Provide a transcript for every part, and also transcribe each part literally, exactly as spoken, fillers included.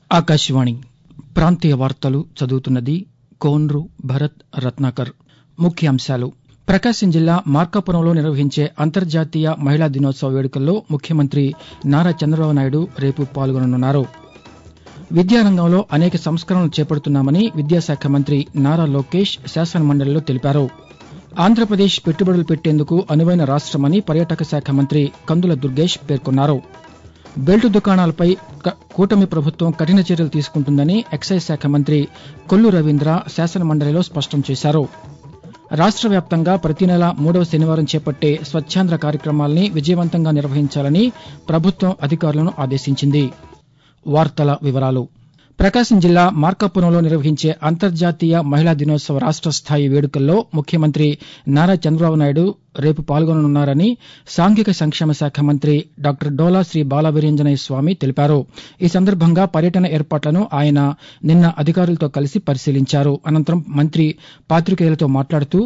ఆకాశవాణి ప్రాంతీయ వార్తలు చదువుతున్నది కోన్రు భరత్ రత్నాకర్. ముఖ్యాంశాలు. ప్రకాశం జిల్లా మార్కాపురంలో నిర్వహించే అంతర్జాతీయ మహిళా దినోత్సవ వేడుకల్లో ముఖ్యమంత్రి నారా చంద్రబాబు నాయుడు రేపు పాల్గొననున్నారు. విద్యారంగంలో అనేక సంస్కరణలు చేపడుతున్నామని విద్యాశాఖ మంత్రి నారా లోకేష్ శాసనమండలిలో తెలిపారు. ఆంధ్రప్రదేశ్ పెట్టుబడులు పెట్టేందుకు అనువైన రాష్టమని పర్యాటక శాఖ మంత్రి కందుల దుర్గేష్ పేర్కొన్నారు. బెల్టు దుకాణాలపై కూటమి ప్రభుత్వం కఠిన చర్యలు తీసుకుంటుందని ఎక్సైజ్ శాఖ మంత్రి కొల్లు రవీంద్ర శాసనమండలిలో స్పష్టం చేశారు. రాష్ట్ర వ్యాప్తంగా ప్రతి నెల మూడవ శనివారం చేపట్టే స్వచ్ఛాంధ్ర కార్యక్రమాల్ని విజయవంతంగా నిర్వహించాలని ప్రభుత్వం అధికారులను ఆదేశించింది. వార్తల వివరాలు. ప్రకాశం జిల్లా మార్కాపురంలో నిర్వహించే అంతర్జాతీయ మహిళా దినోత్సవ రాష్ట్ర స్థాయి వేడుకల్లో ముఖ్యమంత్రి నారా చంద్రబాబు నాయుడు రేపు పాల్గొననున్నారని సాంఘిక సంక్షేమ శాఖ మంత్రి డాక్టర్ డోలా శ్రీ బాలవీర్యాంజనేయ స్వామి తెలిపారు. ఈ సందర్భంగా పర్యటన ఏర్పాట్లను ఆయన నిన్న అధికారులతో కలిసి పరిశీలించారు. అనంతరం మంత్రి పాతికేయులతో మాట్లాడుతూ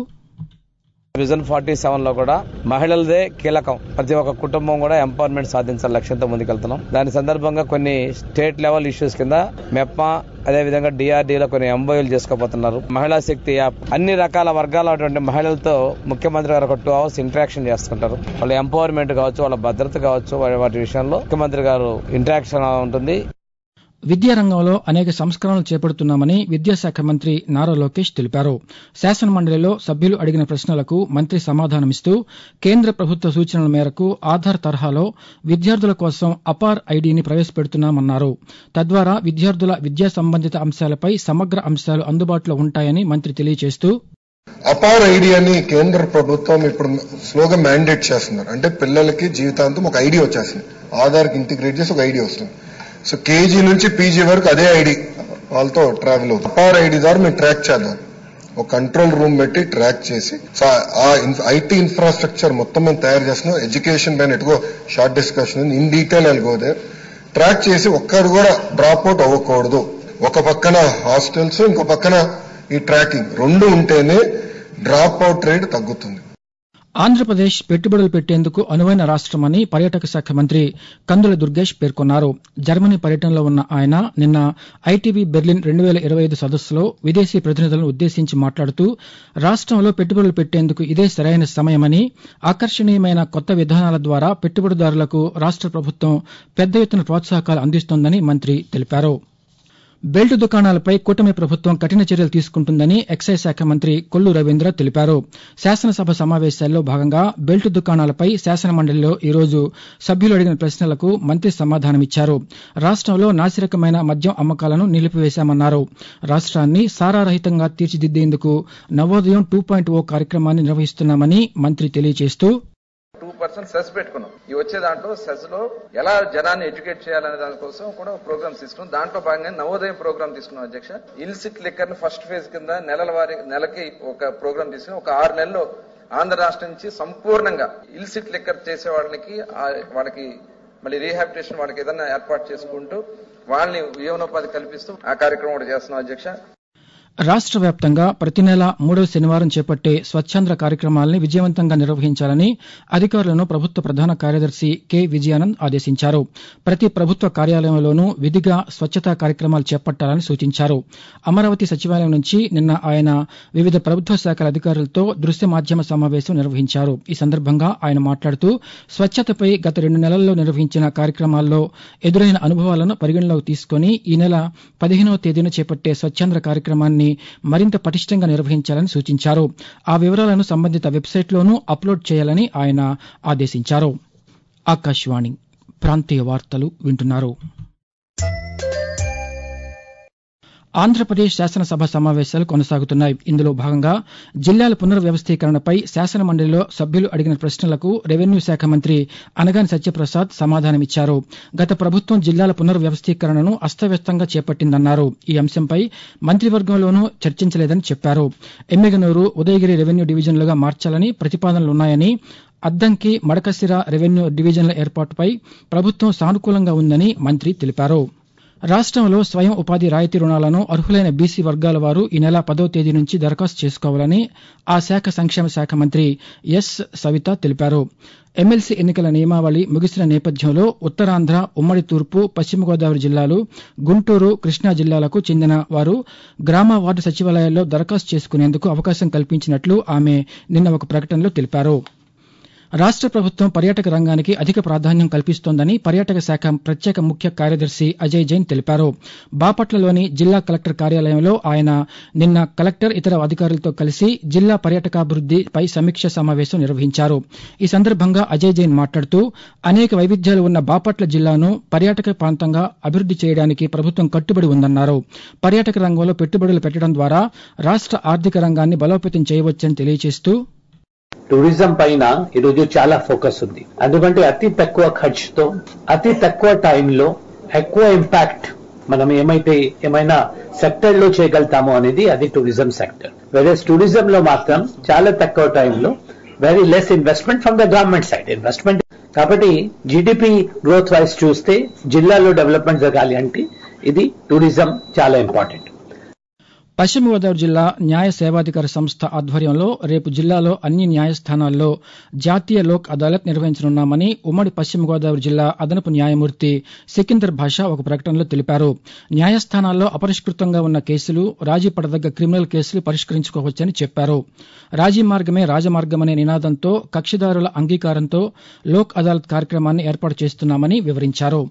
విజన్ ఫార్టీ సెవెన్ లో కూడా మహిళలదే కీలకం, ప్రతి ఒక్క కుటుంబం కూడా ఎంపవర్మెంట్ సాధించాల లక్ష్యంతో ముందుకెళ్తున్నాం. దాని సందర్భంగా కొన్ని స్టేట్ లెవెల్ ఇష్యూస్ కింద మెప్మా అదేవిధంగా డిఆర్డీలో కొన్ని ఎంఓయూలు చేసుకోబోతున్నారు. మహిళా శక్తి యాప్ అన్ని రకాల వర్గాల మహిళలతో ముఖ్యమంత్రి గారు ఒక టూ అవర్స్ ఇంటరాక్షన్ చేస్తుంటారు. వాళ్ళ ఎంపవర్మెంట్ కావచ్చు, వాళ్ళ భద్రత కావచ్చు, వాటి విషయంలో ముఖ్యమంత్రి గారు ఇంటరాక్షన్ ఉంటుంది. విద్యారంగంలో అనేక సంస్కరణలు చేపడుతున్నామని విద్యాశాఖ మంత్రి నారా లోకేష్ తెలిపారు. శాసనమండలిలో సభ్యులు అడిగిన ప్రశ్నలకు మంత్రి సమాధానమిస్తూ కేంద్ర ప్రభుత్వ సూచనల మేరకు ఆధార్ తరహాలో విద్యార్థుల కోసం అపార్ ఐడీని ప్రవేశపెడుతున్నామన్నారు. తద్వారా విద్యార్థుల విద్యా సంబంధిత అంశాలపై సమగ్ర అంశాలు అందుబాటులో ఉంటాయని మంత్రి తెలియజేస్తూ అపార్ ఐడి అని కేంద్ర ప్రభుత్వం ఇప్పుడు స్లోగా మ్యాండేట్ చేస్తున్నారు. అంటే పిల్లలకి జీవితాంతం ఒక ఐడి వచ్చేస్తుంది, ఆధార్ కి ఇంటిగ్రేట్ చేసి ఒక ఐడి వస్తుంది. సో కేజీ నుంచి పీజీ వరకు అదే ఐడి వాళ్ళతో ట్రావెల్ అవుతుంది. అపార్ ఐడి ద్వారా మేము ట్రాక్ చేద్దాం, ఒక కంట్రోల్ రూమ్ పెట్టి ట్రాక్ చేసి ఆ ఐటీ ఇన్ఫ్రాస్ట్రక్చర్ మొత్తం మేము తయారు చేస్తున్నాం. ఎడ్యుకేషన్ పైన ఎటుకో షార్ట్ డిస్కషన్ ఇన్ డీటెయిల్ వెళ్ళిపోతే ట్రాక్ చేసి ఒక్కడు కూడా డ్రాప్ అవుట్ అవ్వకూడదు. ఒక పక్కన హాస్టల్స్, ఇంకో పక్కన ఈ ట్రాకింగ్ రెండు ఉంటేనే డ్రాప్ అవుట్ రేట్ తగ్గుతుంది. ఆంధ్రప్రదేశ్ పెట్టుబడులు పెట్టేందుకు అనువైన రాష్టమని పర్యాటక శాఖ మంత్రి కందుల దుర్గేష్ పేర్కొన్నారు. జర్మనీ పర్యటనలో ఉన్న ఆయన నిన్న ఐటీబీ బెర్లిన్ రెండు వేల ఇరవై ఐదు సదస్సులో విదేశీ ప్రతినిధులను ఉద్దేశించి మాట్లాడుతూ రాష్టంలో పెట్టుబడులు పెట్టేందుకు ఇదే సరైన సమయమని, ఆకర్షణీయమైన కొత్త విధానాల ద్వారా పెట్టుబడిదారులకు రాష్ట ప్రభుత్వం పెద్ద ఎత్తున ప్రోత్సాహకాలు అందిస్తోందని మంత్రి తెలిపారు. బెల్టు దుకాణాలపై కూటమి ప్రభుత్వం కఠిన చర్యలు తీసుకుంటుందని ఎక్సైజ్ శాఖ మంత్రి కొల్లు రవీంద్ర తెలిపారు. శాసనసభ సమావేశాల్లో భాగంగా బెల్టు దుకాణాలపై శాసనమండలిలో ఈరోజు సభ్యులు అడిగిన ప్రశ్నలకు మంత్రి సమాధానమిచ్చారు. రాష్టంలో నాసిరకమైన మద్యం అమ్మకాలను నిలిపివేశామన్నారు. రాష్ట్రాన్ని సారారహితంగా తీర్చిదిద్దేందుకు నవోదయం టూ పాయింట్ ఓ కార్యక్రమాన్ని నిర్వహిస్తున్నామని మంత్రి తెలియజేస్తూ టూ పర్సెంట్ సెస్ పెట్టుకున్నాం. ఈ వచ్చే దాంట్లో సెస్ లో ఎలా జనాన్ని ఎడ్యుకేట్ చేయాలనే దానికోసం కూడా ప్రోగ్రామ్స్ తీసుకున్నాం. దాంట్లో భాగంగా నవోదయం ప్రోగ్రామ్ తీసుకున్నాం అధ్యక్ష. ఇల్సిట్ లిక్కర్ ని ఫస్ట్ ఫేజ్ కింద నెలల వారి నెలకి ఒక ప్రోగ్రామ్ తీసుకుని ఒక ఆరు నెలల్లో ఆంధ్ర రాష్ట్రం నుంచి సంపూర్ణంగా ఇల్సిట్ లిక్కర్ చేసే వాళ్ళకి వాళ్ళకి మళ్ళీ రీహాబిటేషన్ వాళ్ళకి ఏదైనా ఏర్పాటు చేసుకుంటూ వాళ్ళని జీవనోపాధి కల్పిస్తూ ఆ కార్యక్రమం కూడా చేస్తున్నాం అధ్యక్ష. రాష్ట్ర వ్యాప్తంగా ప్రతి నెల మూడవ శనివారం చేపట్టే స్వచ్ఛాంధ్ర కార్యక్రమాల్ని విజయవంతంగా నిర్వహించాలని అధికారులను ప్రభుత్వ ప్రధాన కార్యదర్శి కె విజయానంద్ ఆదేశించారు. ప్రతి ప్రభుత్వ కార్యాలయంలోనూ విధిగా స్వచ్ఛతా కార్యక్రమాలు చేపట్టాలని సూచించారు. అమరావతి సచివాలయం నుంచి నిన్న ఆయన వివిధ ప్రభుత్వ శాఖల అధికారులతో దృశ్య మాధ్యమ సమావేశం నిర్వహించారు. ఈ సందర్భంగా ఆయన మాట్లాడుతూ స్వచ్ఛతపై గత రెండు నెలల్లో నిర్వహించిన కార్యక్రమాల్లో ఎదురైన అనుభవాలను పరిగణలోకి తీసుకుని ఈ నెల పదిహేనవ తేదీన చేపట్టే స్వచ్ఛాంధ్ర కార్యక్రమాన్ని మరింత పటిష్టంగా నిర్వహించాలని సూచించారు. ఆ వివరాలను సంబంధిత వెబ్సైట్లోనూ అప్లోడ్ చేయాలని ఆయన ఆదేశించారు. ఆకాశవాణి ప్రాంతీయ వార్తలు వింటున్నారు. ఆంధ్రప్రదేశ్ శాసనసభ సమావేశాలు కొనసాగుతున్నాయి. ఇందులో భాగంగా జిల్లాల పునర్వ్యవస్థీకరణపై శాసనమండలిలో సభ్యులు అడిగిన ప్రశ్నలకు రెవెన్యూ శాఖ మంత్రి అనగాని సత్యప్రసాద్ సమాధానమిచ్చారు. గత ప్రభుత్వం జిల్లాల పునర్వ్యవస్థీకరణను అస్తవ్యస్తంగా చేపట్టిందన్నారు. ఈ అంశంపై మంత్రివర్గంలోనూ చర్చించలేదని చెప్పారు. ఎమ్మిగనూరు, ఉదయగిరి రెవెన్యూ డివిజన్లుగా మార్చాలని ప్రతిపాదనలున్నాయని, అద్దంకి, మడకశిర రెవెన్యూ డివిజన్ల ఏర్పాటుపై ప్రభుత్వం సానుకూలంగా ఉందని మంత్రి తెలిపారు. రాష్ట్రంలో స్వయం ఉపాధి రాయితీ రుణాలను అర్హులైన బీసీ వర్గాల వారు ఈ నెల పదవ తేదీ నుంచి దరఖాస్తు చేసుకోవాలని ఆ శాఖ సంక్షేమ శాఖ మంత్రి ఎస్ సవిత తెలిపారు. ఎమ్మెల్సీ ఎన్నికల నియమావళి ముగిసిన నేపథ్యంలో ఉత్తరాంధ్ర, ఉమ్మడి తూర్పు, పశ్చిమ గోదావరి జిల్లాలు, గుంటూరు, కృష్ణా జిల్లాలకు చెందిన వారు గ్రామ వార్డు సచివాలయాల్లో దరఖాస్తు చేసుకునేందుకు అవకాశం కల్పించినట్లు ఆమె నిన్న ఒక ప్రకటనలో తెలిపారు. రాష్ట్ర ప్రభుత్వం పర్యాటక రంగానికి అధిక ప్రాధాన్యం కల్పిస్తోందని పర్యాటక శాఖ ప్రత్యేక ముఖ్య కార్యదర్శి అజయ్ జైన్ తెలిపారు. బాపట్లలోని జిల్లా కలెక్టర్ కార్యాలయంలో ఆయన నిన్న కలెక్టర్, ఇతర అధికారులతో కలిసి జిల్లా పర్యాటకాభివృద్దిపై సమీక్ష సమావేశం నిర్వహించారు. ఈ సందర్భంగా అజయ్ జైన్ మాట్లాడుతూ అనేక వైవిధ్యాలు ఉన్న బాపట్ల జిల్లాను పర్యాటక ప్రాంతంగా అభివృద్ది చేయడానికి ప్రభుత్వం కట్టుబడి ఉందన్నారు. పర్యాటక రంగంలో పెట్టుబడులు పెట్టడం ద్వారా రాష్ట్ర ఆర్థిక రంగాన్ని బలోపేతం చేయవచ్చని తెలియజేస్తూ టూరిజం పైన ఈరోజు చాలా ఫోకస్ ఉంది. ఎందుకంటే అతి తక్కువ ఖర్చుతో అతి తక్కువ టైంలో ఎక్కువ ఇంపాక్ట్ మనం ఏమైతే ఏమైనా సెక్టర్ లో చేయగలుగుతామో అనేది అది టూరిజం సెక్టర్. వేరే టూరిజం లో మాత్రం చాలా తక్కువ టైంలో very less investment from the government side investment. కాబట్టి జీడిపి గ్రోత్ వైజ్ చూస్తే జిల్లాలో డెవలప్మెంట్ జరగాలి అంటే ఇది టూరిజం చాలా ఇంపార్టెంట్. పశ్చిమ గోదావరి జిల్లా న్యాయ సేవాధికార సంస్థ ఆధ్వర్యంలో రేపు జిల్లాలో అన్ని న్యాయస్థానాల్లో జాతీయ లోక్ అదాలత్ నిర్వహించనున్నామని ఉమ్మడి పశ్చిమ గోదావరి జిల్లా అదనపు న్యాయమూర్తి సికిందర్ భాషా ఒక ప్రకటనలో తెలిపారు. న్యాయస్థానాల్లో అపరిష్కృతంగా ఉన్న కేసులు, రాజీ పడదగ్గ క్రిమినల్ కేసులు పరిష్కరించుకోవచ్చని చెప్పారు. రాజీ మార్గమే రాజమార్గమనే నినాదంతో కక్షిదారుల అంగీకారంతో లోక్ అదాలత్ కార్యక్రమాన్ని ఏర్పాటు చేస్తున్నామని వివరించారు.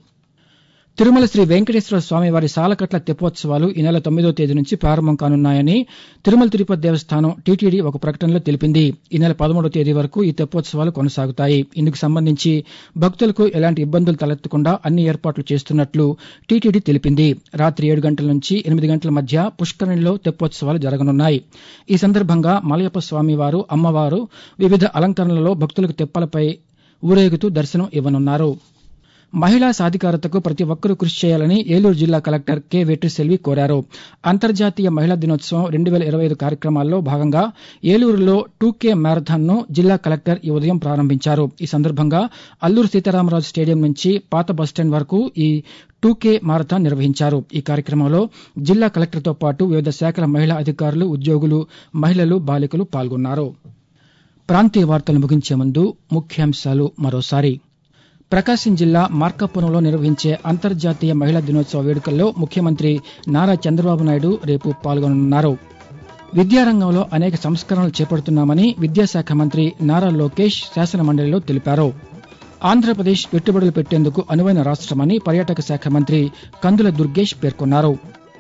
తిరుమల శ్రీ వెంకటేశ్వర స్వామివారి సాలకట్ల తెప్పోత్సవాలు ఈ నెల తొమ్మిదో తేదీ నుంచి ప్రారంభం కానున్నాయని తిరుమల తిరుపతి దేవస్థానం టీటీడీ ఒక ప్రకటనలో తెలిపింది. ఈ నెల పదమూడో తేదీ వరకు ఈ తెప్పోత్సవాలు కొనసాగుతాయి. ఇందుకు సంబంధించి భక్తులకు ఎలాంటి ఇబ్బందులు తలెత్తకుండా అన్ని ఏర్పాట్లు చేస్తున్నట్లు టీటీడీ తెలిపింది. రాత్రి ఏడు గంటల నుంచి ఎనిమిది గంటల మధ్య పుష్కరిణిలో తెప్పోత్సవాలు జరగనున్నాయి. ఈ సందర్భంగా మలయప్ప స్వామివారు, అమ్మవారు వివిధ అలంకరణలలో భక్తులకు తెప్పలపై ఊరేగుతూ దర్శనం ఇవ్వనున్నారు. మహిళా సాధికారతకు ప్రతి ఒక్కరూ కృషి చేయాలని ఏలూరు జిల్లా కలెక్టర్ కె వెట్రిసెల్వి కోరారు. అంతర్జాతీయ మహిళా దినోత్సవం రెండు వేల ఇరవై ఐదు కార్యక్రమాల్లో భాగంగా ఏలూరులో టూ కే మ్యారథాన్ ను జిల్లా కలెక్టర్ ఈ ఉదయం ప్రారంభించారు. ఈ సందర్భంగా అల్లూరు సీతారామరాజు స్టేడియం నుంచి పాత బస్టాండ్ వరకు ఈ టూ కే మారథాన్ నిర్వహించారు. ఈ కార్యక్రమంలో జిల్లా కలెక్టర్తో పాటు వివిధ శాఖల మహిళా అధికారులు, ఉద్యోగులు, మహిళలు, బాలికలు పాల్గొన్నారు. ప్రాంతీయ వార్తలు ముగించే ముందు ముఖ్యాంశాలు మరోసారి. ప్రకాశం జిల్లా మార్కాపురంలో నిర్వహించే అంతర్జాతీయ మహిళా దినోత్సవ వేడుకల్లో ముఖ్యమంత్రి నారా చంద్రబాబు నాయుడు రేపు పాల్గొననున్నారు. విద్యారంగంలో అనేక సంస్కరణలు చేపడుతున్నామని విద్యాశాఖ మంత్రి నారా లోకేష్ శాసనమండలిలో తెలిపారు. ఆంధ్రప్రదేశ్ పెట్టుబడులు పెట్టేందుకు అనువైన రాష్టమని పర్యాటక శాఖ మంత్రి కందుల దుర్గేష్ పేర్కొన్నారు.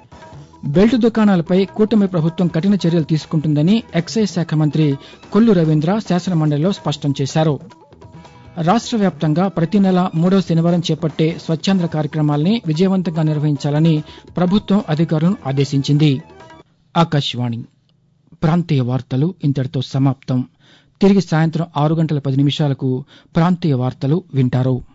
బెల్ట్ దుకాణాలపై కూటమి ప్రభుత్వం కఠిన చర్యలు తీసుకుంటుందని ఎక్సైజ్ శాఖ మంత్రి కొల్లు రవీంద్ర శాసనమండలిలో స్పష్టం చేశారు. రాష్ట్ర వ్యాప్తంగా ప్రతి నెల మూడో శనివారం చేపట్టే స్వచ్ఛాంధ్ర కార్యక్రమాల్ని విజయవంతంగా నిర్వహించాలని ప్రభుత్వం అధికారులను ఆదేశించింది. ఆకాశవాణి ప్రాంతీయ వార్తలు ఇంతటితో సమాప్తం. తిరిగి సాయంత్రం ఆరు గంటల పది నిమిషాలకు ప్రాంతీయ వార్తలు వింటారు.